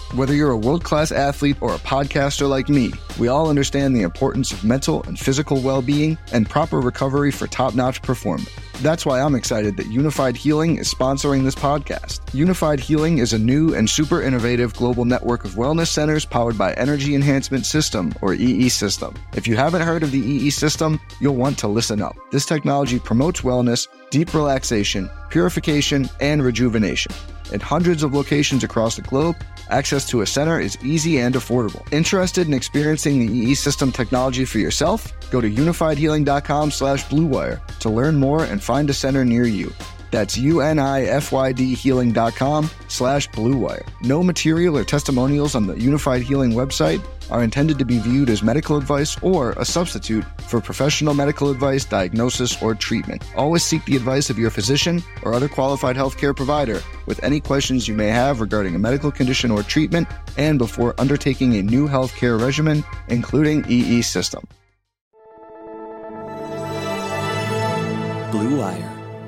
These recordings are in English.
Whether you're a world-class athlete or a podcaster like me, we all understand the importance of mental and physical well-being and proper recovery for top-notch performance. That's why I'm excited that Unified Healing is sponsoring this podcast. Unified Healing is a new and super innovative global network of wellness centers powered by Energy Enhancement System, or EE System. If you haven't heard of the EE System, you'll want to listen up. This technology promotes wellness, deep relaxation, purification, and rejuvenation. In hundreds of locations across the globe, access to a center is easy and affordable. Interested in experiencing the EE System technology for yourself? Go to unifiedhealing.com/bluewire to learn more and find a center near you. That's unifydhealing.com/bluewire. No material or testimonials on the Unified Healing website are intended to be viewed as medical advice or a substitute for professional medical advice, diagnosis, or treatment. Always seek the advice of your physician or other qualified healthcare provider with any questions you may have regarding a medical condition or treatment and before undertaking a new healthcare regimen, including EE System. Blue Wire.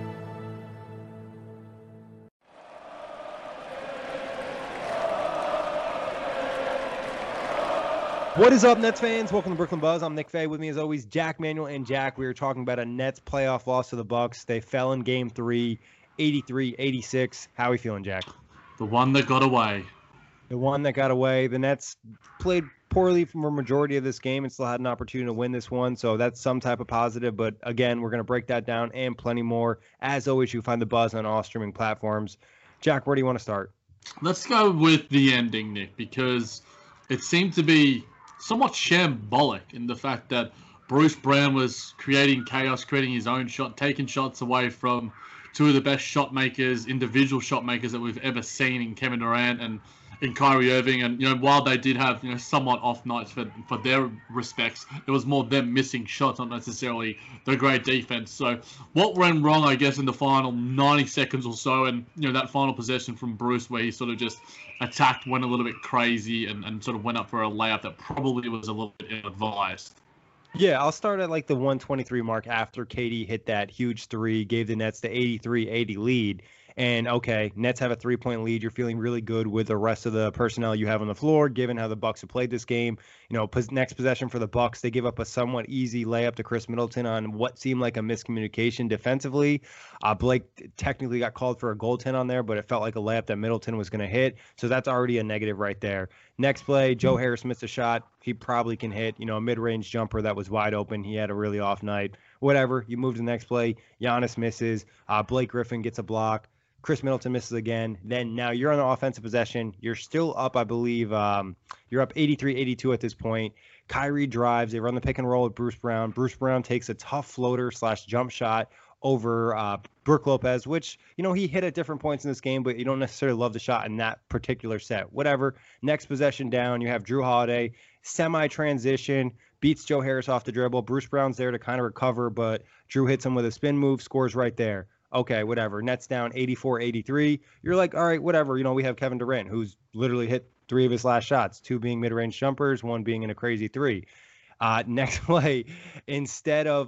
What is up, Nets fans? Welcome to Brooklyn Buzz. I'm Nick Fay. With me, as always, Jack Manuel and Jack. We were talking about a Nets playoff loss to the Bucks. They fell in Game 3, 83-86. How are we feeling, Jack? The one that got away. The one that got away. The Nets played poorly for a majority of this game and still had an opportunity to win this one, so that's some type of positive. But, again, we're going to break that down and plenty more. As always, you can find the Buzz on all streaming platforms. Jack, where do you want to start? Let's go with the ending, Nick, because it seemed to be somewhat shambolic in the fact that Bruce Brown was creating chaos, creating his own shot, taking shots away from two of the best shot makers, individual shot makers that we've ever seen in Kevin Durant and in Kyrie Irving. And, while they did have, somewhat off nights for their respects, it was more them missing shots, not necessarily the great defense. So what went wrong, I guess, in the final 90 seconds or so, and, that final possession from Bruce where he sort of just attacked, went a little bit crazy and sort of went up for a layup that probably was a little bit ill-advised. Yeah, I'll start at like the 123 mark after KD hit that huge three, gave the Nets the 83-80 lead. And, okay, Nets have a 3-point lead. You're feeling really good with the rest of the personnel you have on the floor, given how the Bucks have played this game. Next possession for the Bucks, they give up a somewhat easy layup to Chris Middleton on what seemed like a miscommunication defensively. Blake technically got called for a goaltend on there, but it felt like a layup that Middleton was going to hit. So that's already a negative right there. Next play, Joe Harris missed a shot. He probably can hit, a mid-range jumper that was wide open. He had a really off night. Whatever, you move to the next play. Giannis misses. Blake Griffin gets a block. Chris Middleton misses again. Then now you're on the offensive possession. You're still up, I believe. You're up 83-82 at this point. Kyrie drives. They run the pick and roll with Bruce Brown. Bruce Brown takes a tough floater/jump shot over Brook Lopez, which, he hit at different points in this game, but you don't necessarily love the shot in that particular set. Whatever. Next possession down, you have Drew Holiday. Semi-transition. Beats Joe Harris off the dribble. Bruce Brown's there to kind of recover, but Drew hits him with a spin move, scores right there. Okay, whatever. Nets down 84-83. You're like, all right, whatever. We have Kevin Durant, who's literally hit 3 of his last shots, 2 being mid-range jumpers, 1 being in a crazy 3. Next play, instead of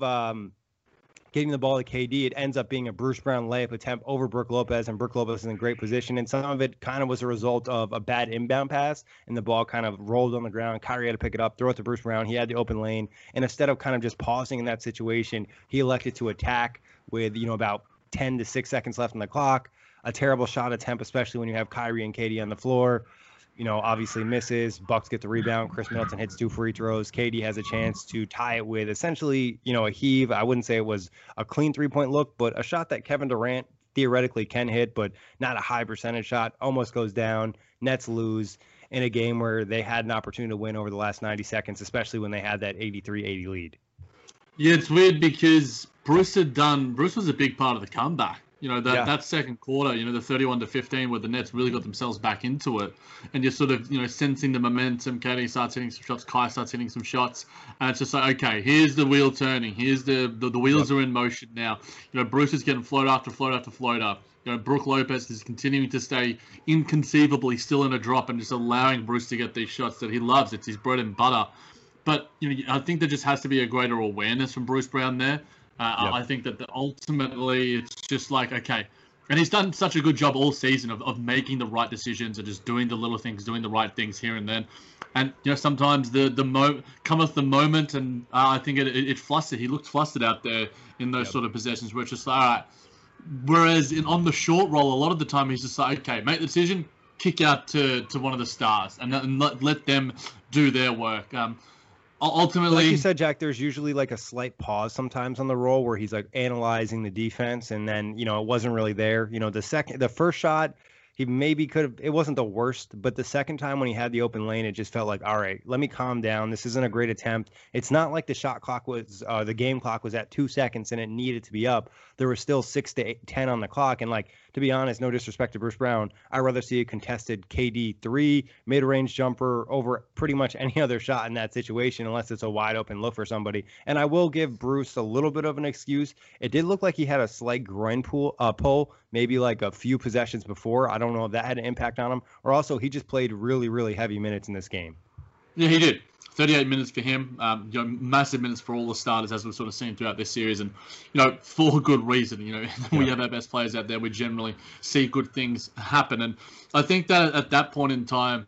getting the ball to KD, it ends up being a Bruce Brown layup attempt over Brook Lopez, and Brook Lopez is in great position. And some of it kind of was a result of a bad inbound pass, and the ball kind of rolled on the ground. Kyrie had to pick it up, throw it to Bruce Brown. He had the open lane. And instead of kind of just pausing in that situation, he elected to attack with, about 10 to 6 seconds left on the clock. A terrible shot attempt, especially when you have Kyrie and KD on the floor. Obviously misses. Bucks get the rebound. Chris Middleton hits 2 free throws. KD has a chance to tie it with essentially, a heave. I wouldn't say it was a clean 3-point look, but a shot that Kevin Durant theoretically can hit, but not a high percentage shot. Almost goes down. Nets lose in a game where they had an opportunity to win over the last 90 seconds, especially when they had that 83-80 lead. Yeah, it's weird because Bruce was a big part of the comeback. That second quarter, the 31-15 where the Nets really got themselves back into it. And you're sort of, sensing the momentum. KD starts hitting some shots. Kai starts hitting some shots. And it's just like, okay, here's the wheel turning. Here's the wheels are in motion now. Bruce is getting float after float after floater. Brook Lopez is continuing to stay inconceivably still in a drop and just allowing Bruce to get these shots that he loves. It's his bread and butter. But I think there just has to be a greater awareness from Bruce Brown there. I think that ultimately it's just like, okay, And he's done such a good job all season of making the right decisions and just doing the little things, doing the right things here and then. And sometimes cometh the moment, and I think it flustered. He looked flustered out there in those sort of possessions where it's just like, all right. Whereas on the short roll, a lot of the time he's just like, okay, make the decision, kick out to one of the stars, and let them do their work. Ultimately, like you said, Jack, there's usually like a slight pause sometimes on the roll where he's like analyzing the defense, and then it wasn't really there. The first shot, he maybe could have. It wasn't the worst, but the second time when he had the open lane, it just felt like, all right, let me calm down. This isn't a great attempt. It's not like the shot clock was, the game clock was at 2 seconds and it needed to be up. There was still 6 to 10 on the clock, and like, to be honest, no disrespect to Bruce Brown, I'd rather see a contested KD 3 mid-range jumper over pretty much any other shot in that situation, unless it's a wide open look for somebody. And I will give Bruce a little bit of an excuse. It did look like he had a slight groin pull, maybe like a few possessions before. I don't know if that had an impact on him, or also he just played really, really heavy minutes in this game. Yeah, he did. 38 minutes for him, massive minutes for all the starters, as we've sort of seen throughout this series, and for good reason. We have our best players out there. We generally see good things happen, and I think that at that point in time,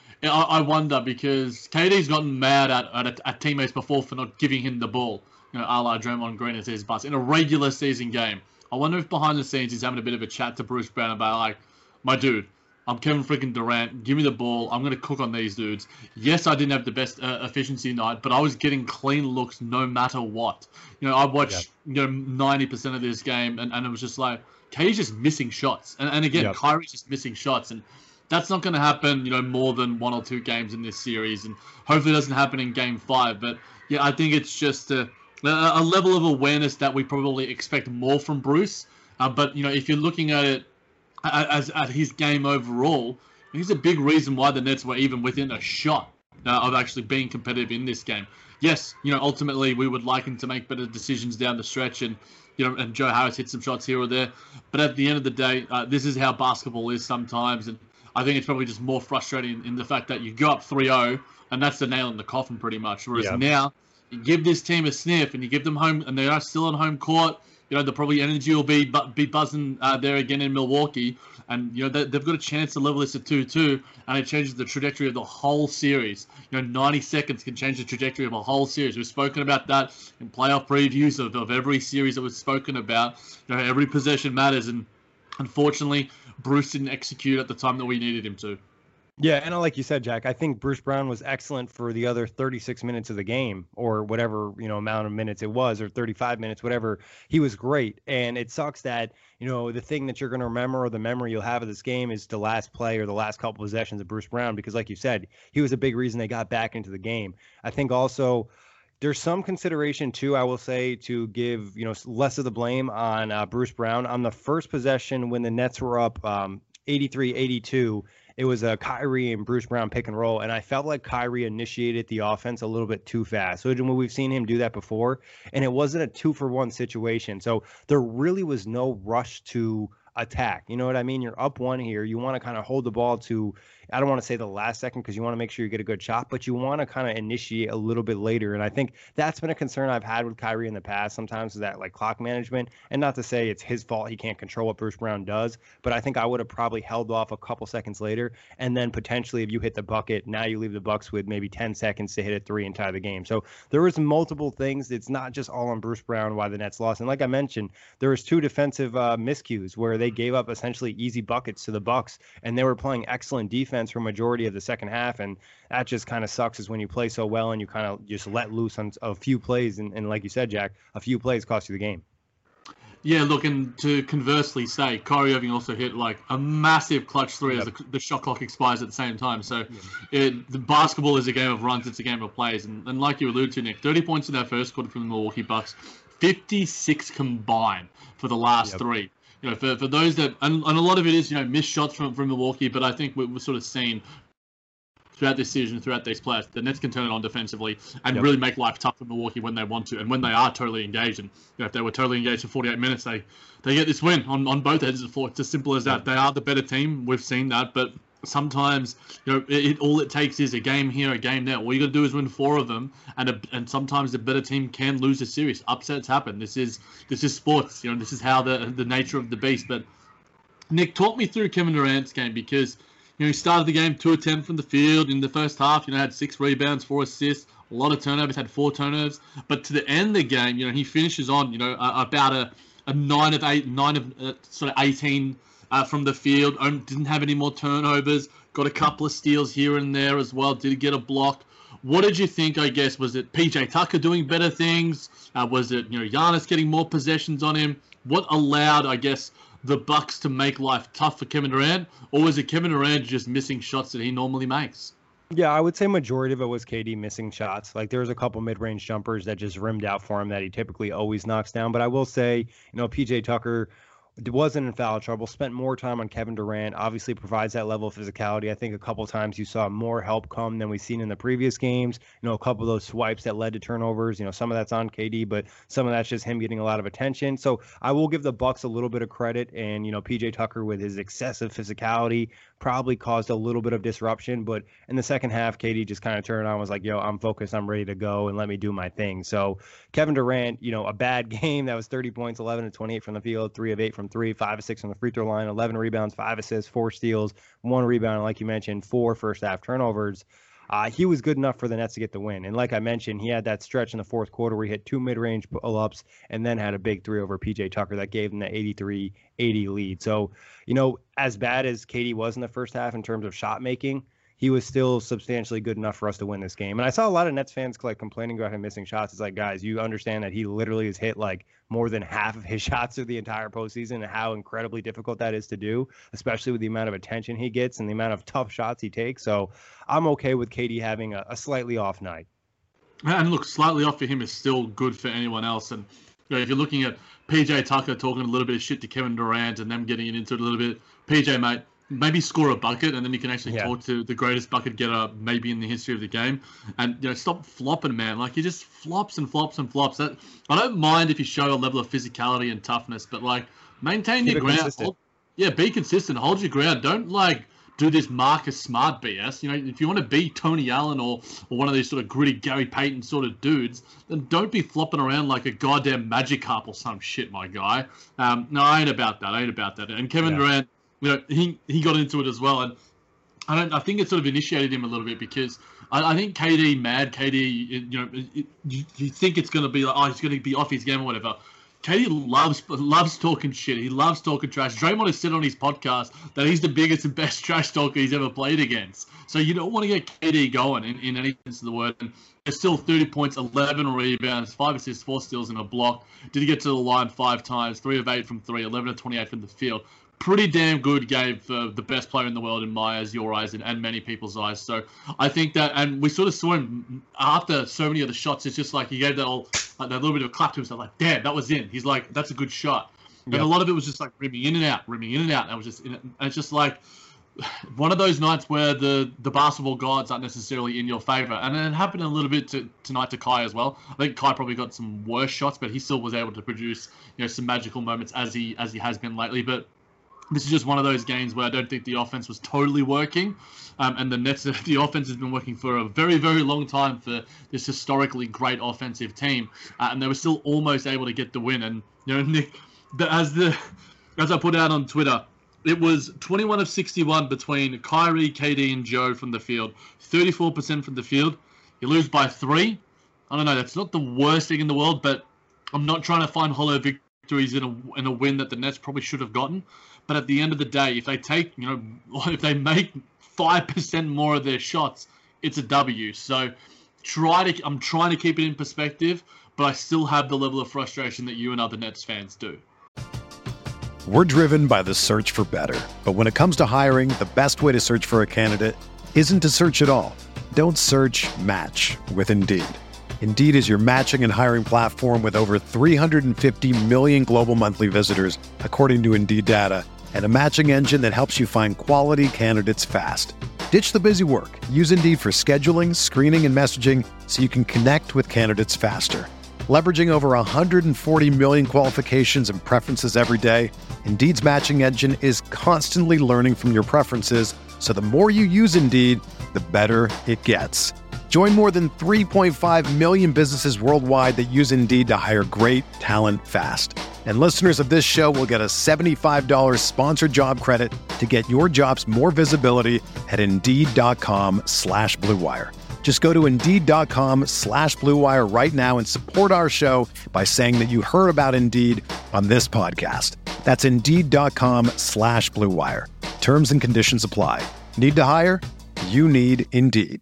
I wonder, because KD's gotten mad at teammates before for not giving him the ball, a la Draymond Green and his bus in a regular season game. I wonder if behind the scenes he's having a bit of a chat to Bruce Brown about, like, my dude, I'm Kevin freaking Durant. Give me the ball. I'm going to cook on these dudes. Yes, I didn't have the best efficiency night, but I was getting clean looks no matter what. I watched 90% of this game, and it was just like, KD's just missing shots. And again, Kyrie's just missing shots. And that's not going to happen, more than 1 or 2 games in this series. And hopefully it doesn't happen in Game 5. But, yeah, I think it's just a level of awareness that we probably expect more from Bruce. But, if you're looking at it, at his game overall, he's a big reason why the Nets were even within a shot of actually being competitive in this game. Yes, ultimately we would like him to make better decisions down the stretch, and and Joe Harris hit some shots here or there. But at the end of the day, this is how basketball is sometimes, and I think it's probably just more frustrating in the fact that you go up 3-0, and that's the nail in the coffin pretty much. Whereas now, you give this team a sniff, and you give them home, and they are still on home court. The probably energy will be buzzing there again in Milwaukee, and they've got a chance to level this at 2-2, and it changes the trajectory of the whole series. 90 seconds can change the trajectory of a whole series. We've spoken about that in playoff previews of every series that was spoken about. Every possession matters, and unfortunately, Bruce didn't execute at the time that we needed him to. Yeah, and like you said, Jack, I think Bruce Brown was excellent for the other 36 minutes of the game, or whatever, amount of minutes it was, or 35 minutes, whatever. He was great. And it sucks that, the thing that you're going to remember, or the memory you'll have of this game, is the last play or the last couple possessions of Bruce Brown, because like you said, he was a big reason they got back into the game. I think also there's some consideration too, I will say, to give, less of the blame on Bruce Brown. On the first possession when the Nets were up 83-82, it was a Kyrie and Bruce Brown pick and roll, and I felt like Kyrie initiated the offense a little bit too fast. So we've seen him do that before, and it wasn't a 2-for-1 situation. So there really was no rush to attack. You know what I mean? You're up 1 here. You want to kind of hold the ball to, I don't want to say the last second, because you want to make sure you get a good shot, but you want to kind of initiate a little bit later. And I think that's been a concern I've had with Kyrie in the past. Sometimes is that like clock management, and not to say it's his fault. He can't control what Bruce Brown does, but I think I would have probably held off a couple seconds later. And then potentially if you hit the bucket, now you leave the Bucks with maybe 10 seconds to hit a 3 and tie the game. So there was multiple things. It's not just all on Bruce Brown why the Nets lost. And like I mentioned, there was 2 defensive miscues where they gave up essentially easy buckets to the Bucks, and they were playing excellent defense for a majority of the second half, and that just kind of sucks, is when you play so well and you kind of just let loose on a few plays, and like you said, Jack, a few plays cost you the game. Yeah, look, and to conversely say, Kyrie Irving also hit like a massive clutch 3 as the shot clock expires at the same time. So the basketball is a game of runs, it's a game of plays, and like you alluded to, Nick, 30 points in that first quarter from the Milwaukee Bucks, 56 combined for the last 3. For those that, and a lot of it is, missed shots from Milwaukee, but I think we've sort of seen throughout this season, throughout these playoffs, the Nets can turn it on defensively and really make life tough for Milwaukee when they want to, and when they are totally engaged. And if they were totally engaged for 48 minutes, they get this win on both ends of the floor. It's as simple as that. They are the better team. We've seen that, but sometimes all it takes is a game here, a game there. All you got to do is win 4 of them, and sometimes the better team can lose a series. Upsets happen. This is sports. This is how the nature of the beast. But Nick, talk me through Kevin Durant's game because, he started the game 2 of 10 from the field in the first half. Had 6 rebounds, 4 assists, a lot of turnovers, had 4 turnovers. But to the end of the game, he finishes on, about a 9 of 18 from the field. Didn't have any more turnovers. Got a couple of steals here and there as well. Did get a block. What did you think, I guess? Was it PJ Tucker doing better things? Was it, Giannis getting more possessions on him? What allowed, I guess, the Bucks to make life tough for Kevin Durant? Or was it Kevin Durant just missing shots that he normally makes? Yeah, I would say majority of it was KD missing shots. Like there was a couple mid-range jumpers that just rimmed out for him that he typically always knocks down. But I will say, PJ Tucker wasn't in foul trouble, spent more time on Kevin Durant, obviously provides that level of physicality. I think a couple of times you saw more help come than we've seen in the previous games. A couple of those swipes that led to turnovers, some of that's on KD, but some of that's just him getting a lot of attention. So I will give the Bucks a little bit of credit, and, PJ Tucker with his excessive physicality probably caused a little bit of disruption. But in the second half, KD just kind of turned on, was like, yo, I'm focused, I'm ready to go, and let me do my thing. So Kevin Durant, a bad game. That was 30 points, 11 of 28 from the field, 3 of 8 from 3, 5 of 6 from the free throw line, 11 rebounds, 5 assists, 4 steals, 1 rebound, and like you mentioned, 4 first half turnovers. He was good enough for the Nets to get the win. And like I mentioned, he had that stretch in the fourth quarter where he hit 2 mid-range pull-ups and then had a big 3 over PJ Tucker that gave him the 83-80 lead. So, as bad as KD was in the first half in terms of shot making, he was still substantially good enough for us to win this game. And I saw a lot of Nets fans complaining about him missing shots. It's like, guys, you understand that he literally has hit more than half of his shots through the entire postseason and how incredibly difficult that is to do, especially with the amount of attention he gets and the amount of tough shots he takes. So I'm okay with KD having a slightly off night. And look, slightly off for him is still good for anyone else. And if you're looking at PJ Tucker talking a little bit of shit to Kevin Durant and them getting into it a little bit, PJ, mate, maybe score a bucket, and then you can actually talk to the greatest bucket getter maybe in the history of the game. And stop flopping, man. He just flops and flops and flops. I don't mind if you show a level of physicality and toughness, but maintain your ground. Be consistent. Hold your ground. Don't do this Marcus Smart BS. If you want to be Tony Allen or one of these sort of gritty Gary Payton sort of dudes, then don't be flopping around like a goddamn Magikarp or some shit, my guy. No, I ain't about that. And Kevin Durant, he got into it as well, and I think it sort of initiated him a little bit because I think KD, you think it's going to be he's going to be off his game or whatever. KD loves talking shit. He loves talking trash. Draymond has said on his podcast that he's the biggest and best trash talker he's ever played against. So you don't want to get KD going in any sense of the word. And there's still 30 points, 11 rebounds, 5 assists, 4 steals, and a block. Did he get to the line 5 times, 3 of 8 from 3, 11 of 28 from the field. Pretty damn good game for the best player in the world in my eyes, your eyes, and many people's eyes. So I think that, and we sort of saw him after so many of the shots, it's just he gave that little bit of a clap to himself, damn, that was in. He's like, that's a good shot. And a lot of it was just rimming in and out. And it was just, and it's just one of those nights where the basketball gods aren't necessarily in your favor. And it happened a little bit tonight to Kai as well. I think Kai probably got some worse shots, but he still was able to produce, some magical moments as he has been lately. But this is just one of those games where I don't think the offense was totally working. And the Nets, the offense has been working for a very, very long time for this historically great offensive team. And they were still almost able to get the win. And, Nick, as I put out on Twitter, it was 21 of 61 between Kyrie, KD, and Joe from the field. 34% from the field. You lose by 3. I don't know, that's not the worst thing in the world, but I'm not trying to find hollow victories in a win that the Nets probably should have gotten. But at the end of the day, if they take, if they make 5% more of their shots, it's a W. So I'm trying to keep it in perspective, but I still have the level of frustration that you and other Nets fans do. We're driven by the search for better. But when it comes to hiring, the best way to search for a candidate isn't to search at all. Don't search, match with Indeed. Indeed is your matching and hiring platform with over 350 million global monthly visitors, according to Indeed data, and a matching engine that helps you find quality candidates fast. Ditch the busy work. Use Indeed for scheduling, screening, and messaging so you can connect with candidates faster. Leveraging over 140 million qualifications and preferences every day, Indeed's matching engine is constantly learning from your preferences, so the more you use Indeed, the better it gets. Join more than 3.5 million businesses worldwide that use Indeed to hire great talent fast. And listeners of this show will get a $75 sponsored job credit to get your jobs more visibility at Indeed.com/Blue Wire. Just go to Indeed.com/Blue Wire right now and support our show by saying that you heard about Indeed on this podcast. That's Indeed.com/Blue Wire. Terms and conditions apply. Need to hire? You need Indeed.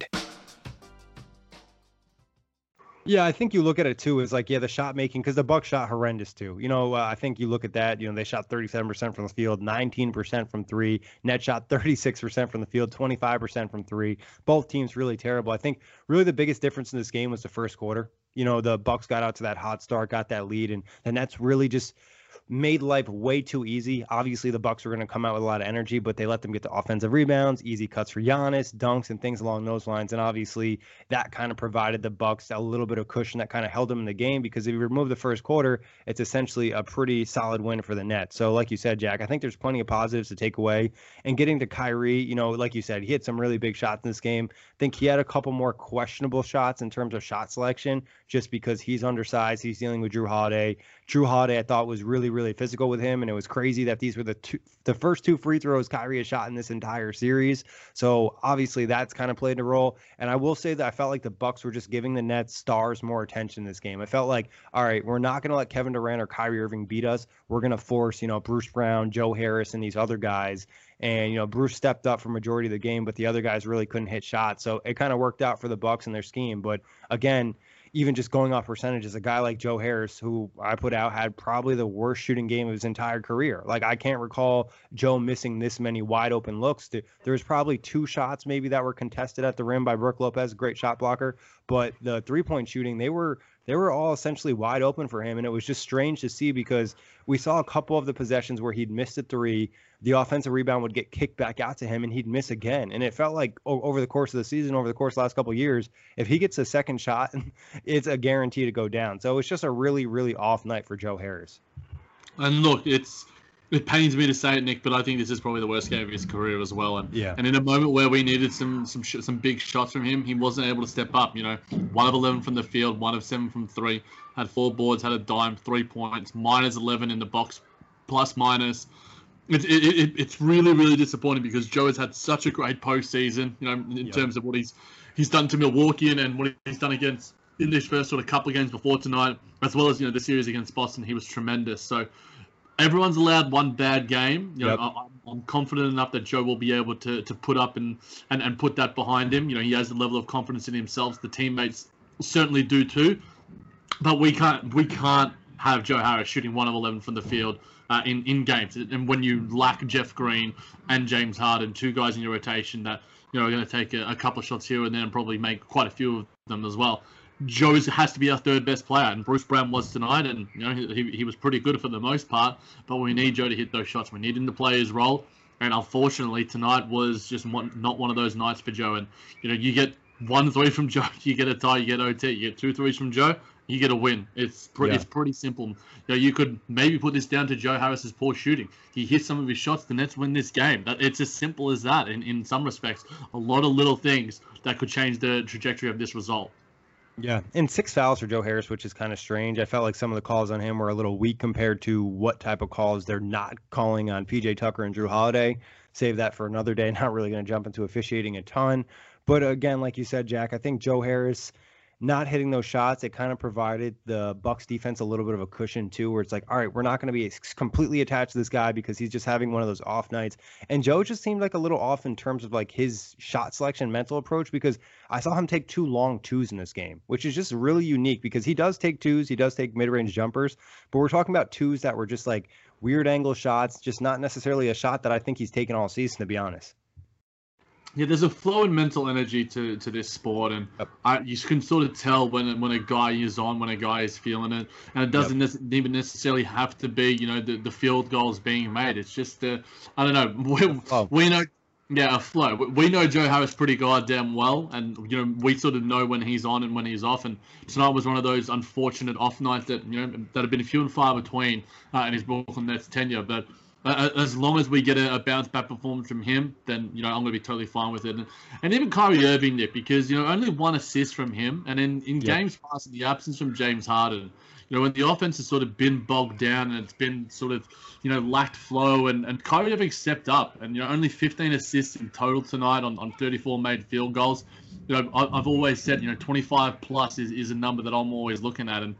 Yeah, I think you look at it too as like, yeah, the shot making, because the Bucks shot horrendous too. I think you look at that, they shot 37% from the field, 19% from three. Net shot 36% from the field, 25% from three. Both teams really terrible. I think really the biggest difference in this game was the first quarter. The Bucks got out to that hot start, got that lead, and the Nets really just made life way too easy. Obviously, the Bucks were going to come out with a lot of energy, but they let them get the offensive rebounds, easy cuts for Giannis, dunks, and things along those lines. And obviously, that kind of provided the Bucks a little bit of cushion that kind of held them in the game, because if you remove the first quarter, it's essentially a pretty solid win for the Nets. So like you said, Jack, I think there's plenty of positives to take away. And getting to Kyrie, like you said, he had some really big shots in this game. I think he had a couple more questionable shots in terms of shot selection, just because he's undersized. He's dealing with Jrue Holiday. Jrue Holiday, I thought, was really physical with him, and it was crazy that these were the first two free throws Kyrie has shot in this entire series. So obviously that's kind of played a role. And I will say that I felt like the Bucks were just giving the Nets stars more attention in this game. I felt like, all right, we're not going to let Kevin Durant or Kyrie Irving beat us. We're going to force, Bruce Brown, Joe Harris, and these other guys. And, Bruce stepped up for majority of the game, but the other guys really couldn't hit shots. So it kind of worked out for the Bucks and their scheme. But again, even just going off percentages, a guy like Joe Harris, who I put out, had probably the worst shooting game of his entire career. Like, I can't recall Joe missing this many wide open looks. There was probably two shots maybe that were contested at the rim by Brook Lopez, great shot blocker. But the 3-point shooting, they were all essentially wide open for him. And it was just strange to see, because we saw a couple of the possessions where he'd missed a three, the offensive rebound would get kicked back out to him, and he'd miss again. And it felt like over the course of the season, over the course of the last couple of years, if he gets a second shot, it's a guarantee to go down. So it's just a really off night for Joe Harris. And look, it pains me to say it, Nick, but I think this is probably the worst game of his career as well. And yeah. And in a moment where we needed some big shots from him, he wasn't able to step up. 1 of 11 from the field, 1 of 7 from three, had 4 boards, had a dime, 3 points, -11 in the box, plus minus. It's really disappointing, because Joe has had such a great postseason, in terms of what he's done to Milwaukee and what he's done against in this first sort of couple of games before tonight, as well as the series against Boston. He was tremendous. So everyone's allowed one bad game. Yep. I'm confident enough that Joe will be able to put up and put that behind him. He has a level of confidence in himself. The teammates certainly do too. But we can't have Joe Harris shooting 1 of 11 from the field in games. And when you lack Jeff Green and James Harden, 2 guys in your rotation that are going to take a couple of shots here and then and probably make quite a few of them as well. Joe has to be our third best player, and Bruce Brown was tonight, and he was pretty good for the most part. But we need Joe to hit those shots. We need him to play his role, and unfortunately tonight was just not one of those nights for Joe. And you get 1 3 from Joe, you get a tie, you get OT, you get 2 3s from Joe, you get a win. It's pretty simple. You could maybe put this down to Joe Harris's poor shooting. He hits some of his shots, the Nets win this game. It's as simple as that. In some respects, a lot of little things that could change the trajectory of this result. Yeah, and 6 fouls for Joe Harris, which is kind of strange. I felt like some of the calls on him were a little weak compared to what type of calls they're not calling on PJ Tucker and Jrue Holiday. Save that for another day. Not really going to jump into officiating a ton. But again, like you said, Jack, I think Joe Harris not hitting those shots, it kind of provided the Bucks defense a little bit of a cushion too, where it's like, all right, we're not going to be completely attached to this guy because he's just having one of those off nights. And Joe just seemed like a little off in terms of like his shot selection mental approach, because I saw him take 2 long twos in this game, which is just really unique, because he does take twos, he does take mid-range jumpers, but we're talking about twos that were just like weird angle shots, just not necessarily a shot that I think he's taken all season, to be honest. Yeah, there's a flow in mental energy to this sport, and you can sort of tell when a guy is on, when a guy is feeling it, and it doesn't even necessarily have to be, the field goals being made. It's just I don't know. We know, a flow. We know Joe Harris pretty goddamn well, and we sort of know when he's on and when he's off. And tonight was one of those unfortunate off nights that that have been few and far between in his Brooklyn Nets tenure, but. As long as we get a bounce back performance from him, then I'm going to be totally fine with it. And even Kyrie Irving, Nick, because only one assist from him, and in games past, in the absence from James Harden, when the offense has sort of been bogged down and it's been sort of lacked flow, and Kyrie Irving stepped up, and only 15 assists in total tonight on 34 made field goals. I've always said 25 plus is a number that I'm always looking at, and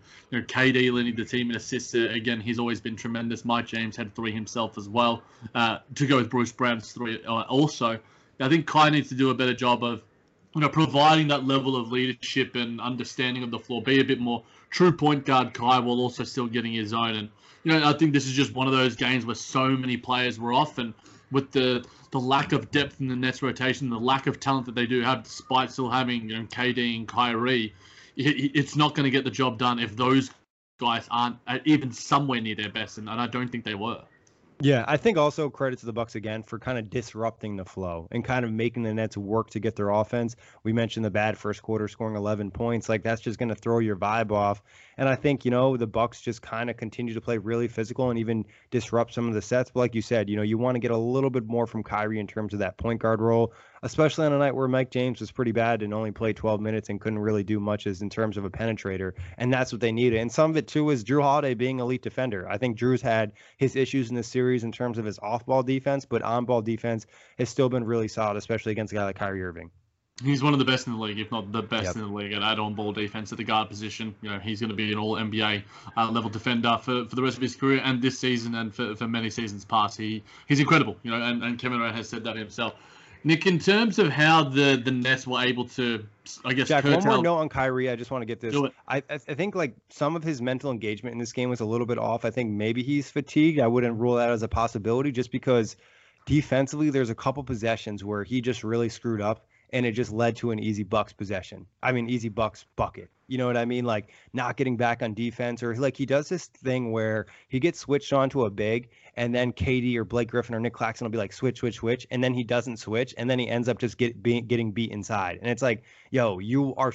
KD leading the team in assists again. He's always been tremendous. Mike James had 3 himself as well. To go with Bruce Brown's 3 also. I think Kai needs to do a better job of providing that level of leadership and understanding of the floor. Be a bit more true point guard Kai, while also still getting his own. And I think this is just one of those games where so many players were off, and with the lack of depth in the Nets rotation, the lack of talent that they do have, despite still having KD and Kyrie, it's not going to get the job done if those guys aren't even somewhere near their best, and I don't think they were. Yeah, I think also credit to the Bucks again for kind of disrupting the flow and kind of making the Nets work to get their offense. We mentioned the bad first quarter, scoring 11 points. Like, that's just going to throw your vibe off. And I think, the Bucks just kind of continue to play really physical and even disrupt some of the sets. But like you said, you want to get a little bit more from Kyrie in terms of that point guard role, especially on a night where Mike James was pretty bad and only played 12 minutes and couldn't really do much as in terms of a penetrator. And that's what they needed. And some of it, too, is Jrue Holiday being elite defender. I think Drew's had his issues in this series in terms of his off-ball defense, but on-ball defense has still been really solid, especially against a guy like Kyrie Irving. He's one of the best in the league, if not the best in the league at on-ball defense at the guard position. He's going to be an all-NBA level defender for the rest of his career and this season and for many seasons past. He's incredible, and Kevin Durant has said that himself. Nick, in terms of how the Nets were able to, I guess, Jack, one more note on Kyrie. I just want to get this. I think like some of his mental engagement in this game was a little bit off. I think maybe he's fatigued. I wouldn't rule that as a possibility just because defensively there's a couple possessions where he just really screwed up and it just led to an easy Bucks possession. I mean, easy Bucks bucket. You know what I mean? Like not getting back on defense, or like he does this thing where he gets switched onto a big and then KD or Blake Griffin or Nick Claxton will be like, switch. And then he doesn't switch. And then he ends up just getting beat inside. And it's like, yo, you are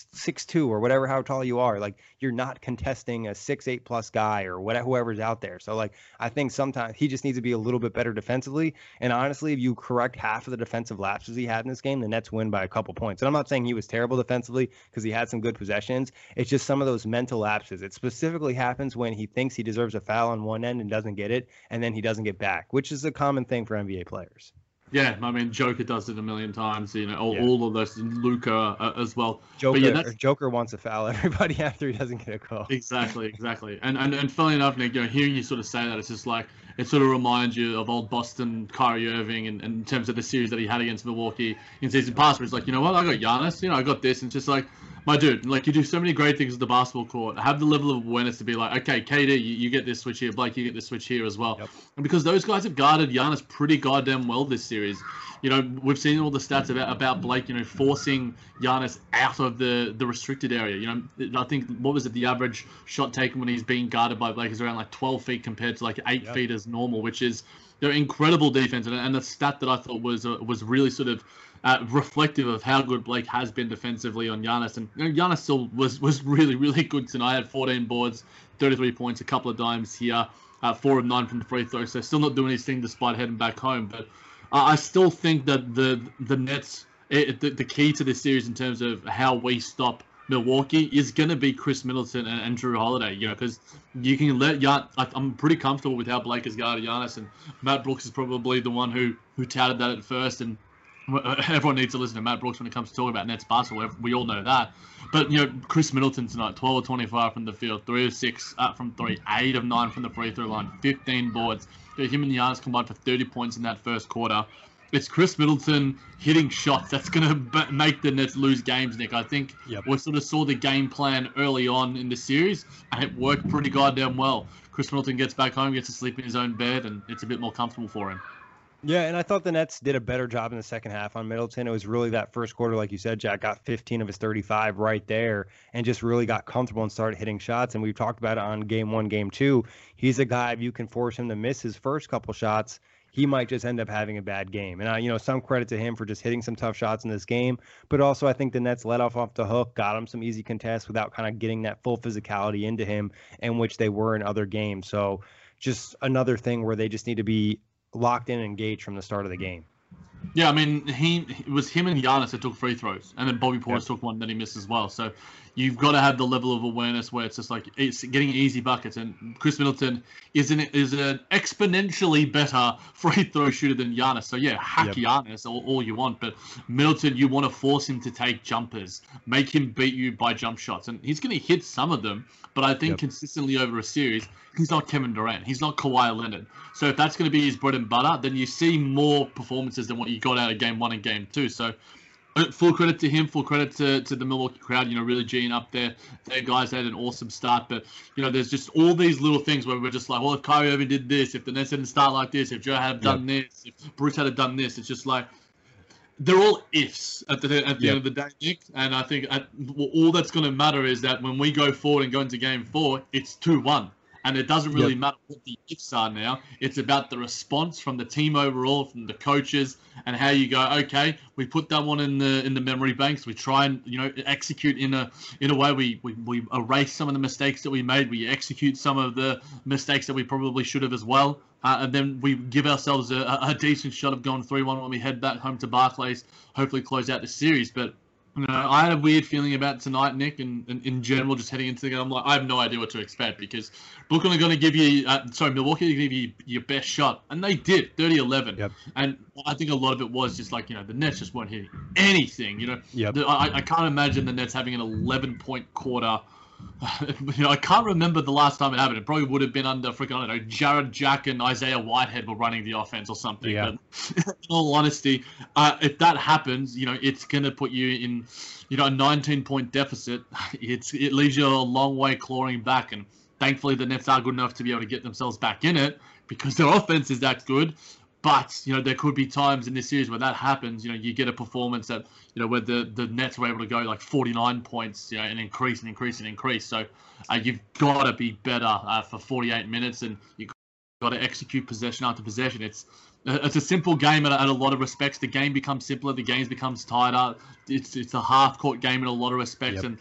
6'2" or whatever, how tall you are. Like you're not contesting a 6'8" plus guy or whoever's out there. So like, I think sometimes he just needs to be a little bit better defensively. And honestly, if you correct half of the defensive lapses he had in this game, the Nets win by a couple points. And I'm not saying he was terrible defensively because he had some good possessions. It's just some of those mental lapses. It specifically happens when he thinks he deserves a foul on one end and doesn't get it, and then he doesn't get back, which is a common thing for NBA players. Yeah, I mean, Joker does it a million times, all of those, Luka as well. Joker wants a foul everybody after he doesn't get a call. Exactly. And funny enough, Nick, hearing you sort of say that, it's just like, it sort of reminds you of old Boston Kyrie Irving and in terms of the series that he had against Milwaukee in season past, where it's like, you know what, I got Giannis, I got this, and it's just like, my dude, like you do so many great things at the basketball court. Have the level of awareness to be like, okay, KD, you get this switch here. Blake, you get this switch here as well. Yep. And because those guys have guarded Giannis pretty goddamn well this series. We've seen all the stats about Blake, forcing Giannis out of the restricted area. I think, what was it, the average shot taken when he's being guarded by Blake is around like 12 feet compared to like 8 feet as normal, which is incredible defense. And the stat that I thought was really sort of reflective of how good Blake has been defensively on Giannis. And Giannis still was really, really good tonight. Had 14 boards, 33 points, a couple of dimes here, 4 of 9 from the free throw. So still not doing his thing despite heading back home. But I still think that the Nets, the key to this series in terms of how we stop Milwaukee is going to be Chris Middleton and Jrue Holiday, because you can let I'm pretty comfortable with how Blake has guarded Giannis, and Matt Brooks is probably the one who touted that at first, and everyone needs to listen to Matt Brooks when it comes to talking about Nets basketball. We all know that. But, Chris Middleton tonight, 12 of 25 from the field, 3 of 6 from 3, 8 of 9 from the free throw line, 15 boards. Him and Giannis combined for 30 points in that first quarter. It's Chris Middleton hitting shots that's going to make the Nets lose games, Nick. I think we sort of saw the game plan early on in the series, and it worked pretty goddamn well. Chris Middleton gets back home, gets to sleep in his own bed, and it's a bit more comfortable for him. Yeah, and I thought the Nets did a better job in the second half on Middleton. It was really that first quarter, like you said, Jack, got 15 of his 35 right there and just really got comfortable and started hitting shots. And we've talked about it on game 1, game 2. He's a guy, if you can force him to miss his first couple shots, he might just end up having a bad game. And, some credit to him for just hitting some tough shots in this game. But also I think the Nets let off the hook, got him some easy contests without kind of getting that full physicality into him, in which they were in other games. So just another thing where they just need to be locked in and engaged from the start of the game. Yeah, I mean, it was him and Giannis that took free throws, and then Bobby Portis took one that he missed as well. So you've got to have the level of awareness where it's just like it's getting easy buckets. And Chris Middleton is an exponentially better free throw shooter than Giannis. So yeah, hack Giannis all you want, but Middleton, you want to force him to take jumpers, make him beat you by jump shots, and he's going to hit some of them. But I think consistently over a series, he's not Kevin Durant. He's not Kawhi Leonard. So if that's going to be his bread and butter, then you see more performances than what you got out of Game 1 and Game 2. So full credit to him, full credit to the Milwaukee crowd, really G'ing up there. Their guys had an awesome start. But, there's just all these little things where we're just like, well, if Kyrie Irving did this, if the Nets didn't start like this, if Joe had done this, if Bruce had done this, it's just like, they're all ifs at the end of the day, Nick. And I think all that's going to matter is that when we go forward and go into Game 4, it's 2-1. And it doesn't really matter what the ifs are now. It's about the response from the team overall, from the coaches, and how you go, okay, we put that one in the memory banks. We try and, execute in a way we erase some of the mistakes that we made. We execute some of the mistakes that we probably should have as well. And then we give ourselves a decent shot of going 3-1 when we head back home to Barclays, hopefully close out the series. But I had a weird feeling about tonight, Nick, and in general, just heading into the game. I'm like, I have no idea what to expect because Brooklyn are going to give you, Milwaukee are going to give you your best shot. And they did, 30-11. Yep. And I think a lot of it was just like, the Nets just weren't hitting anything. I can't imagine the Nets having an 11-point quarter. I can't remember the last time it happened. It probably would have been under Jared Jack and Isaiah Whitehead were running the offense or something. Yeah. But in all honesty, if that happens, it's going to put you in, a 19-point deficit. It leaves you a long way clawing back. And thankfully, the Nets are good enough to be able to get themselves back in it because their offense is that good. But, there could be times in this series where that happens. You get a performance that, where the Nets were able to go like 49 points, and increase and increase and increase. So you've got to be better for 48 minutes, and you've got to execute possession after possession. It's a simple game in a lot of respects. The game becomes simpler. The game becomes tighter. It's a half-court game in a lot of respects, and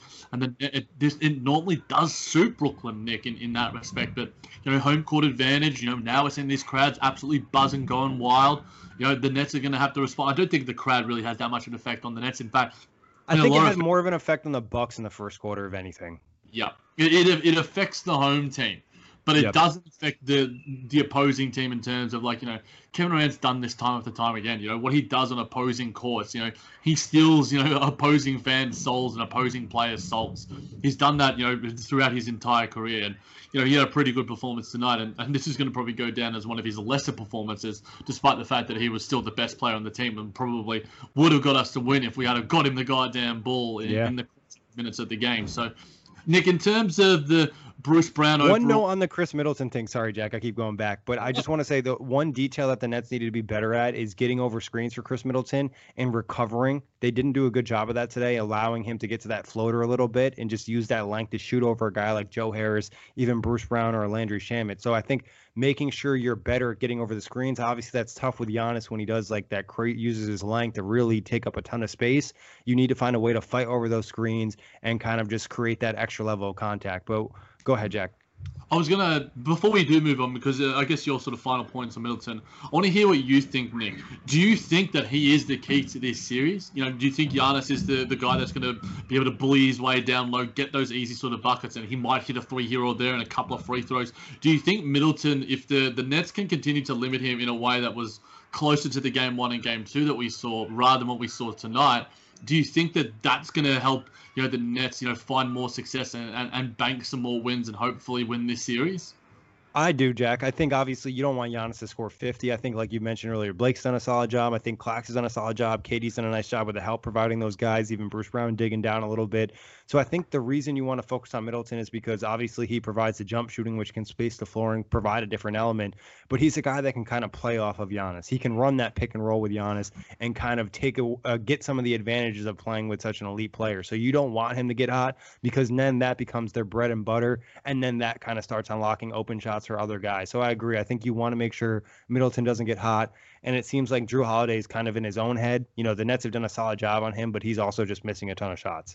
it normally does suit Brooklyn, Nick, in that respect. But home court advantage. Now we're seeing these crowds absolutely buzzing, going wild. The Nets are going to have to respond. I don't think the crowd really has that much of an effect on the Nets. In fact, I think it has more of an effect on the Bucks in the first quarter, if anything. Yeah, it affects the home team. But it doesn't affect the opposing team in terms of Kevin Durant's done this time after time again. What he does on opposing courts. He steals opposing fans' souls and opposing players' souls. He's done that throughout his entire career, and he had a pretty good performance tonight. And this is going to probably go down as one of his lesser performances, despite the fact that he was still the best player on the team and probably would have got us to win if we had got him the goddamn ball in the minutes of the game. So, Nick, in terms of the Bruce Brown overall. One note on the Chris Middleton thing. Sorry, Jack, I keep going back. But I just want to say the one detail that the Nets needed to be better at is getting over screens for Chris Middleton and recovering. They didn't do a good job of that today, allowing him to get to that floater a little bit and just use that length to shoot over a guy like Joe Harris, even Bruce Brown or Landry Shamet. So I think making sure you're better at getting over the screens. Obviously, that's tough with Giannis when he does like that, uses his length to really take up a ton of space. You need to find a way to fight over those screens and kind of just create that extra level of contact. But go ahead, Jack. I was going to, before we do move on, because I guess your sort of final points on Middleton, I want to hear what you think, Nick. Do you think that he is the key to this series? Do you think Giannis is the guy that's going to be able to bully his way down low, get those easy sort of buckets, and he might hit a three here or there and a couple of free throws? Do you think Middleton, if the Nets can continue to limit him in a way that was closer to the Game 1 and Game 2 that we saw, rather than what we saw tonight, do you think that that's going to help the Nets, find more success and bank some more wins and hopefully win this series? I do, Jack. I think obviously you don't want Giannis to score 50. I think, like you mentioned earlier, Blake's done a solid job. I think Clax has done a solid job. KD's done a nice job with the help providing those guys, even Bruce Brown digging down a little bit. So I think the reason you want to focus on Middleton is because obviously he provides the jump shooting, which can space the floor and provide a different element. But he's a guy that can kind of play off of Giannis. He can run that pick and roll with Giannis and kind of get some of the advantages of playing with such an elite player. So you don't want him to get hot because then that becomes their bread and butter. And then that kind of starts unlocking open shots for other guys. So I agree. I think you want to make sure Middleton doesn't get hot. And it seems like Drew Holiday is kind of in his own head. The Nets have done a solid job on him, but he's also just missing a ton of shots.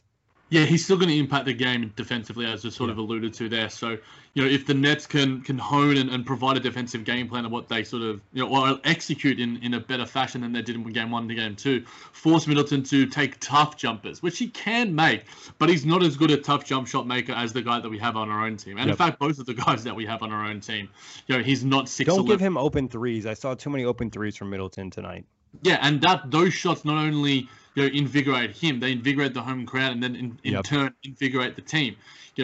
Yeah, he's still going to impact the game defensively, as we sort of alluded to there. So, if the Nets can hone and provide a defensive game plan of what they sort of, or execute in a better fashion than they did in game 1 to game 2, force Middleton to take tough jumpers, which he can make, but he's not as good a tough jump shot maker as the guy that we have on our own team. And in fact, both of the guys that we have on our own team, he's not 6'11". Don't give him open threes. I saw too many open threes from Middleton tonight. Yeah, and those shots not only invigorate him, they invigorate the home crowd, and then in turn invigorate the team.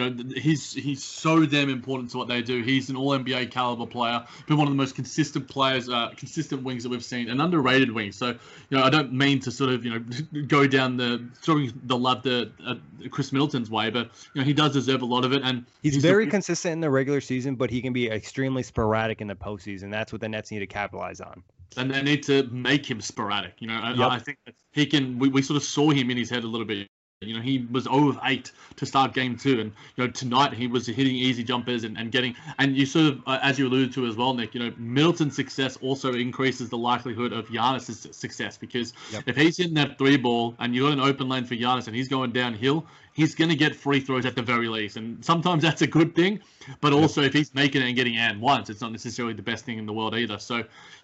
He's so damn important to what they do. He's an All-NBA caliber player, been one of the most consistent players, consistent wings that we've seen, an underrated wing. So, I don't mean to sort of, go down throwing the love to Chris Middleton's way, but, he does deserve a lot of it. And he's very consistent in the regular season, but he can be extremely sporadic in the postseason. That's what the Nets need to capitalize on. And they need to make him sporadic. I think that he can. We sort of saw him in his head a little bit. He was 0 of 8 to start game 2, and tonight he was hitting easy jumpers and getting. And you sort of, as you alluded to as well, Nick, Middleton's success also increases the likelihood of Giannis' success, because if he's hitting that 3 ball and you got an open lane for Giannis and he's going downhill, he's going to get free throws at the very least. And sometimes that's a good thing, but also if he's making it and getting and ones, it's not necessarily the best thing in the world either. So,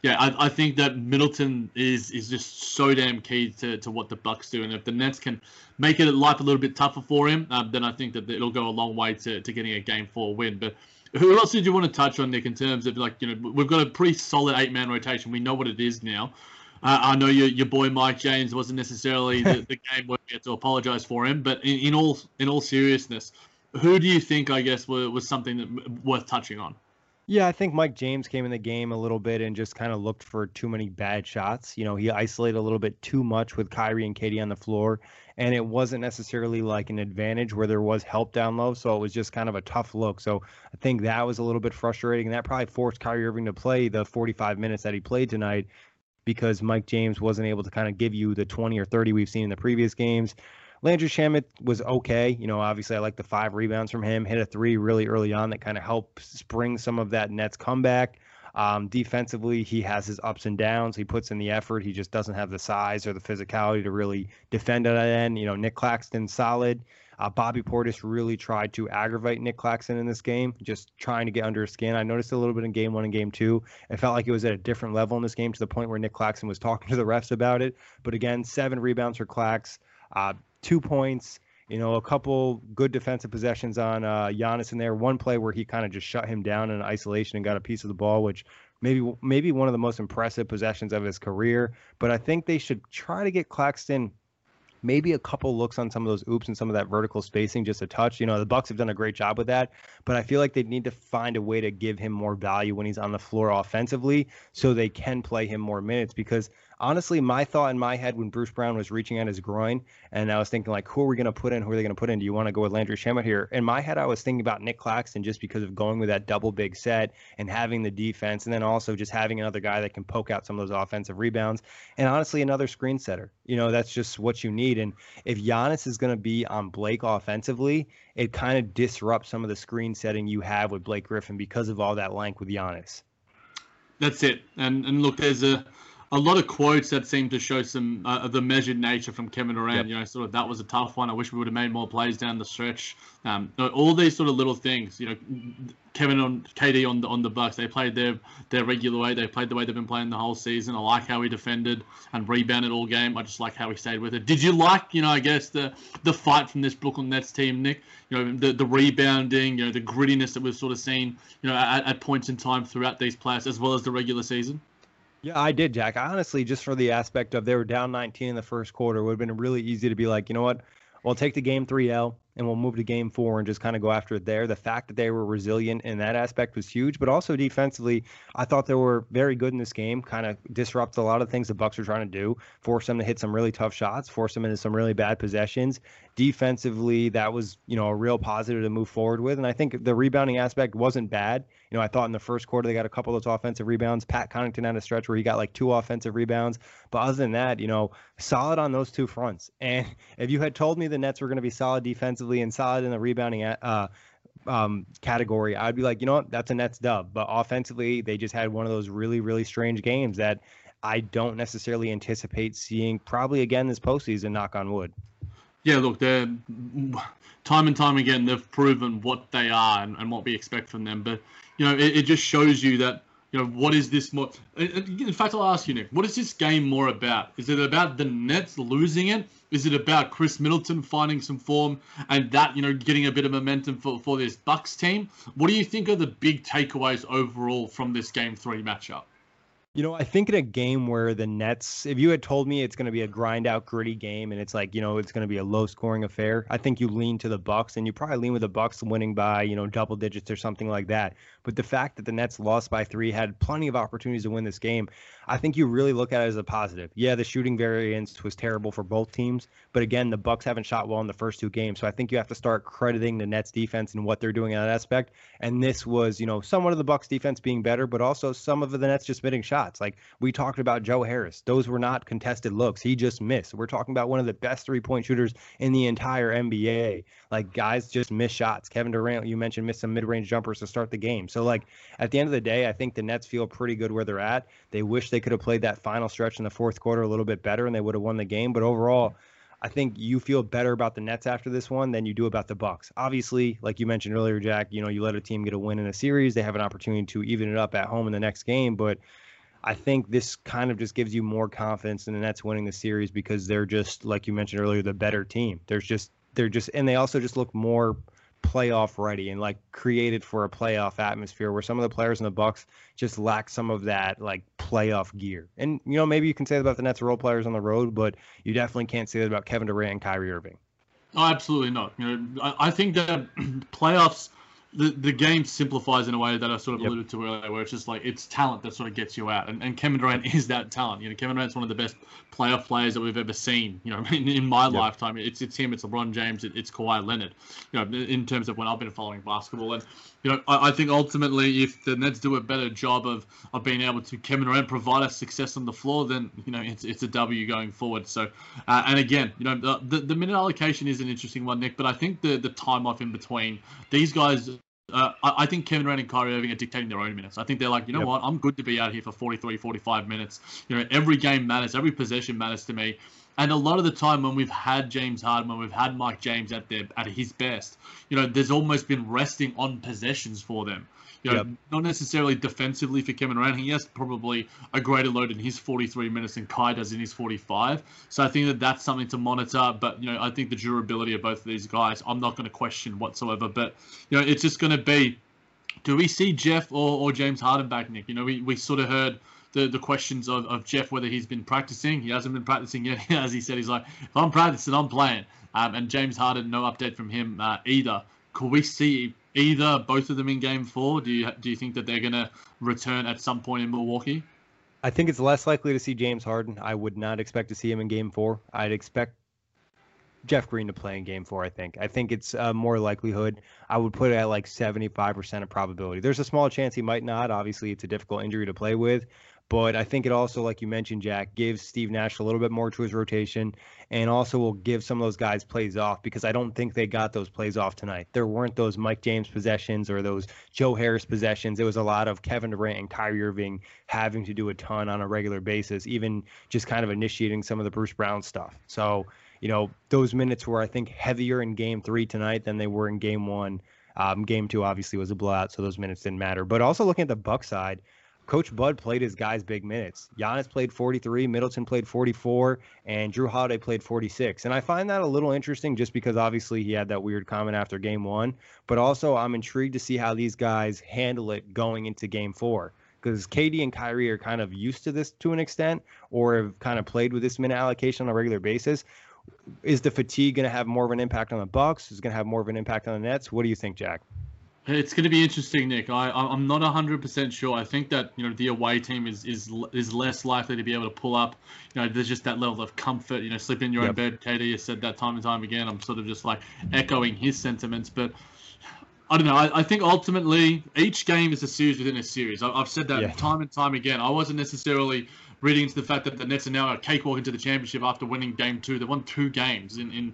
I think that Middleton is just so damn key to what the Bucks do. And if the Nets can make it life a little bit tougher for him, then I think that it'll go a long way to getting a Game 4 win. But who else did you want to touch on, Nick, in terms of, we've got a pretty solid 8-man rotation. We know what it is now. I know your boy Mike James wasn't necessarily the game where we had to apologize for him, but in all seriousness, who do you think, I guess, was something that worth touching on? Yeah, I think Mike James came in the game a little bit and just kind of looked for too many bad shots. He isolated a little bit too much with Kyrie and KD on the floor, and it wasn't necessarily like an advantage where there was help down low, so it was just kind of a tough look. So I think that was a little bit frustrating, and that probably forced Kyrie Irving to play the 45 minutes that he played tonight, because Mike James wasn't able to kind of give you the 20 or 30 we've seen in the previous games. Landry Shamet was okay. Obviously I like the 5 rebounds from him, hit a 3 really early on that kind of helped spring some of that Nets comeback. Defensively, he has his ups and downs. He puts in the effort. He just doesn't have the size or the physicality to really defend at that end. Nick Claxton, solid. Bobby Portis really tried to aggravate Nick Claxton in this game, just trying to get under his skin. I noticed a little bit in game 1 and game 2. It felt like it was at a different level in this game, to the point where Nick Claxton was talking to the refs about it. But again, 7 rebounds for Clax, 2 points, a couple good defensive possessions on Giannis in there. One play where he kind of just shut him down in isolation and got a piece of the ball, which maybe one of the most impressive possessions of his career. But I think they should try to get Claxton maybe a couple looks on some of those oops and some of that vertical spacing, just a touch. The Bucks have done a great job with that, but I feel like they need to find a way to give him more value when he's on the floor offensively, so they can play him more minutes. Because honestly, my thought in my head when Bruce Brown was reaching at his groin, and I was thinking, like, who are we going to put in? Who are they going to put in? Do you want to go with Landry Shamet here? In my head, I was thinking about Nick Claxton, just because of going with that double big set and having the defense, and then also just having another guy that can poke out some of those offensive rebounds, and honestly, another screen setter. That's just what you need. And if Giannis is going to be on Blake offensively, it kind of disrupts some of the screen setting you have with Blake Griffin because of all that length with Giannis. That's it. And look, there's a lot of quotes that seem to show some of the measured nature from Kevin Durant. Sort of that was a tough one. I wish we would have made more plays down the stretch. All these sort of little things. KD on the Bucks, they played their regular way. They played the way they've been playing the whole season. I like how he defended and rebounded all game. I just like how he stayed with it. Did you like, I guess the fight from this Brooklyn Nets team, Nick? The rebounding, the grittiness that we've sort of seen, at points in time throughout these playoffs, as well as the regular season. Yeah, I did, Jack. Honestly, just for the aspect of they were down 19 in the first quarter, it would have been really easy to be like, you know what, we'll take the game 3L and we'll move to game 4 and just kind of go after it there. The fact that they were resilient in that aspect was huge, but also defensively, I thought they were very good in this game, kind of disrupt a lot of things the Bucks were trying to do, force them to hit some really tough shots, force them into some really bad possessions. Defensively, that was, a real positive to move forward with. And I think the rebounding aspect wasn't bad. I thought in the first quarter they got a couple of those offensive rebounds. Pat Connaughton had a stretch where he got like 2 offensive rebounds. But other than that, solid on those 2 fronts. And if you had told me the Nets were going to be solid defensively and solid in the rebounding category, I'd be like, that's a Nets dub. But offensively, they just had one of those really, really strange games that I don't necessarily anticipate seeing probably again this postseason, knock on wood. Yeah, look, they're time and time again they've proven what they are and what we expect from them. But it just shows you that what is this more? In fact, I'll ask you, Nick, what is this game more about? Is it about the Nets losing it? Is it about Chris Middleton finding some form and that getting a bit of momentum for this Bucks team? What do you think are the big takeaways overall from this Game 3 matchup? I think in a game where the Nets, if you had told me it's going to be a grind out gritty game and it's like, it's going to be a low scoring affair, I think you lean to the Bucks, and you probably lean with the Bucks winning by, double digits or something like that. But the fact that the Nets lost by 3, had plenty of opportunities to win this game, I think you really look at it as a positive. Yeah, the shooting variance was terrible for both teams, but again, the Bucks haven't shot well in the first 2 games. So I think you have to start crediting the Nets defense and what they're doing in that aspect. And this was, somewhat of the Bucks defense being better, but also some of the Nets just missing shots. Like we talked about Joe Harris. Those were not contested looks. He just missed. We're talking about one of the best 3-point shooters in the entire NBA. Like guys just miss shots. Kevin Durant, you mentioned, missed some mid-range jumpers to start the game. So like at the end of the day, I think the Nets feel pretty good where they're at. They wish they could have played that final stretch in the fourth quarter a little bit better and they would have won the game. But overall, I think you feel better about the Nets after this one than you do about the Bucks. Obviously, like you mentioned earlier, Jack, you let a team get a win in a series. They have an opportunity to even it up at home in the next game. But I think this kind of just gives you more confidence in the Nets winning the series because they're just, like you mentioned earlier, the better team. And they also just look more playoff ready and like created for a playoff atmosphere where some of the players in the Bucks just lack some of that like playoff gear. And maybe you can say that about the Nets role players on the road, but you definitely can't say that about Kevin Durant and Kyrie Irving. Oh, absolutely not. I think that playoffs, the game simplifies in a way that I sort of alluded to earlier, where it's just like it's talent that sort of gets you out, and Kevin Durant is that talent. Kevin Durant's one of the best playoff players that we've ever seen. In my lifetime, it's him, it's LeBron James, it's Kawhi Leonard. In terms of when I've been following basketball, and I think ultimately if the Nets do a better job of being able to Kevin Durant provide us success on the floor, then it's a W going forward. So and again, the minute allocation is an interesting one, Nick, but I think the time off in between these guys. I think Kevin Durant and Kyrie Irving are dictating their own minutes. I think they're like, what, I'm good to be out here for 43, 45 minutes. Every game matters. Every possession matters to me. And a lot of the time when we've had James Harden, when we've had Mike James at his best, there's almost been resting on possessions for them. Not necessarily defensively for Kevin Durant. He has probably a greater load in his 43 minutes than Kai does in his 45. So I think that that's something to monitor. But, I think the durability of both of these guys, I'm not going to question whatsoever. But, it's just going to be, do we see Jeff or James Harden back, Nick? We sort of heard the questions of Jeff, whether he's been practicing. He hasn't been practicing yet. As he said, he's like, if I'm practicing, I'm playing. And James Harden, no update from him either. Could we see both of them in Game 4? Do you think that they're going to return at some point in Milwaukee? I think it's less likely to see James Harden. I would not expect to see him in Game 4. I'd expect Jeff Green to play in Game 4, I think it's more likelihood. I would put it at like 75% of probability. There's a small chance he might not. Obviously, it's a difficult injury to play with. But I think it also, like you mentioned, Jack, gives Steve Nash a little bit more to his rotation and also will give some of those guys plays off because I don't think they got those plays off tonight. There weren't those Mike James possessions or those Joe Harris possessions. It was a lot of Kevin Durant and Kyrie Irving having to do a ton on a regular basis, even just kind of initiating some of the Bruce Brown stuff. So, those minutes were, I think, heavier in Game 3 tonight than they were in Game 1. Game 2 obviously was a blowout, so those minutes didn't matter. But also looking at the Bucks side, Coach Bud played his guys big minutes. Giannis played 43, Middleton played 44, and Jrue Holiday played 46. And I find that a little interesting just because obviously he had that weird comment after Game 1. But also I'm intrigued to see how these guys handle it going into Game 4. Because KD and Kyrie are kind of used to this to an extent or have kind of played with this minute allocation on a regular basis. Is the fatigue going to have more of an impact on the Bucks? Is it going to have more of an impact on the Nets? What do you think, Jack? It's going to be interesting, Nick. I'm not 100% sure. I think that the away team is less likely to be able to pull up. There's just that level of comfort. Sleeping in your own bed. KD has said that time and time again. I'm sort of just like echoing his sentiments, but I don't know. I think ultimately each game is a series within a series. I've said that time and time again. I wasn't necessarily reading into the fact that the Nets are now a cakewalk into the championship after winning Game 2. They won 2 games in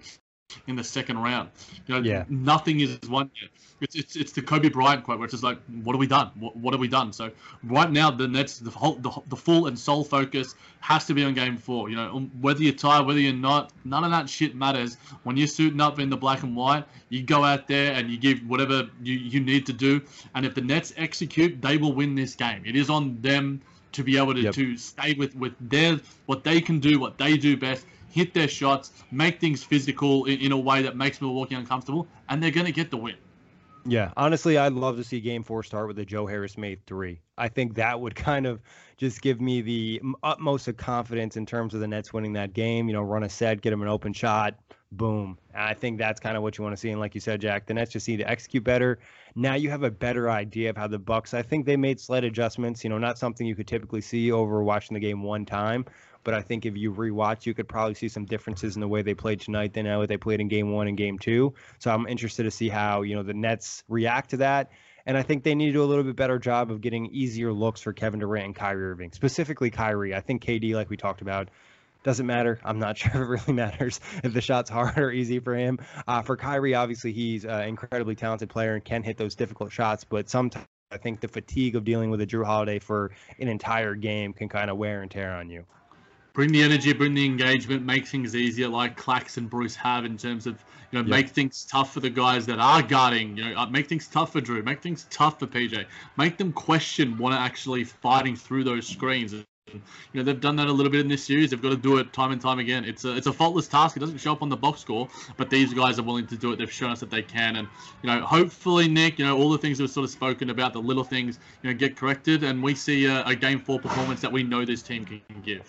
in the second round. Yeah. Nothing is won yet. It's the Kobe Bryant quote where it's just like, what have we done? What have we done? So right now the Nets, the full and sole focus has to be on Game 4. Whether you're tired, whether you're not, none of that shit matters. When you're suiting up in the black and white, you go out there and you give whatever you need to do. And if the Nets execute, they will win this game. It is on them to be able to stay with what they can do, what they do best, hit their shots, make things physical in a way that makes Milwaukee uncomfortable, and they're going to get the win. Yeah, honestly, I'd love to see Game 4 start with a Joe Harris made 3. I think that would kind of just give me the utmost of confidence in terms of the Nets winning that game. Run a set, get them an open shot, boom. I think that's kind of what you want to see. And like you said, Jack, the Nets just need to execute better. Now you have a better idea of how the Bucks, I think they made slight adjustments, not something you could typically see over watching the game one time. But I think if you rewatch, you could probably see some differences in the way they played tonight than how they played in Game 1 and Game 2. So I'm interested to see how, the Nets react to that. And I think they need to do a little bit better job of getting easier looks for Kevin Durant and Kyrie Irving, specifically Kyrie. I think KD, like we talked about, doesn't matter. I'm not sure if it really matters if the shot's hard or easy for him. For Kyrie, obviously, he's an incredibly talented player and can hit those difficult shots. But sometimes I think the fatigue of dealing with a Jrue Holiday for an entire game can kind of wear and tear on you. Bring the energy, bring the engagement, make things easier like Clax and Bruce have in terms of, make things tough for the guys that are guarding, make things tough for Jrue, make things tough for PJ, make them question what are actually fighting through those screens. They've done that a little bit in this series. They've got to do it time and time again. It's a faultless task. It doesn't show up on the box score, but these guys are willing to do it. They've shown us that they can. And, hopefully, Nick, all the things we've sort of spoken about, the little things, get corrected, and we see a Game 4 performance that we know this team can give.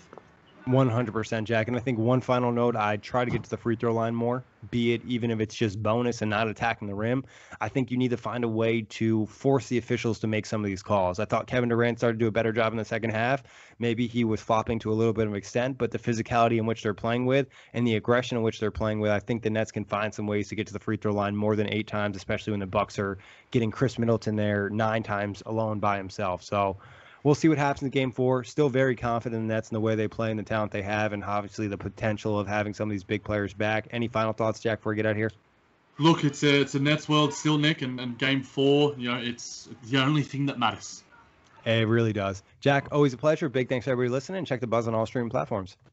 100%, Jack. And I think one final note, I try to get to the free throw line more, be it even if it's just bonus and not attacking the rim. I think you need to find a way to force the officials to make some of these calls. I thought Kevin Durant started to do a better job in the second half. Maybe he was flopping to a little bit of extent, but the physicality in which they're playing with and the aggression in which they're playing with, I think the Nets can find some ways to get to the free throw line more than 8 times, especially when the Bucks are getting Chris Middleton there 9 times alone by himself. So we'll see what happens in Game 4. Still very confident in the Nets and the way they play and the talent they have, and obviously the potential of having some of these big players back. Any final thoughts, Jack, before we get out of here? Look, it's a Nets world still, Nick, and Game 4, it's the only thing that matters. It really does. Jack, always a pleasure. Big thanks to everybody listening. Check the Buzz on all streaming platforms.